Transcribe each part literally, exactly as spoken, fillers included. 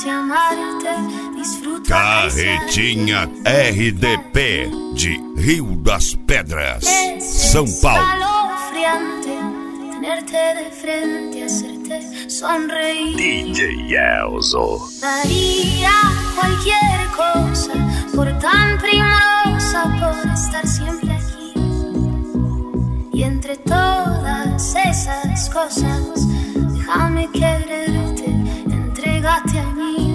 quise amarte, disfruto. Carretinha R D P de Rio das Pedras, São Paulo. Escalofriante tenerte de frente, hacerte sonreír. D J Elzo. Daría cualquier cosa por tan primorosa, por estar siempre aquí. Y entre todas esas cosas, déjame quererte, entrégate a mí.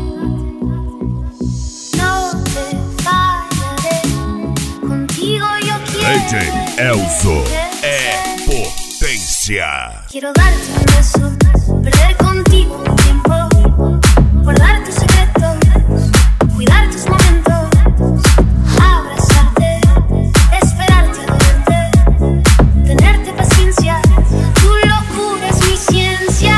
No te fallaré, contigo yo quiero. D J Elzo é potência. Quiero darte un beso, perder contigo un tiempo, guardar tus secretos, cuidar tus momentos, abrazarte, esperarte a verte, tenerte paciencia, tu locura es mi ciencia.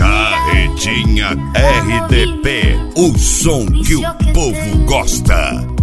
Carretinha R D P, o som que o povo gosta.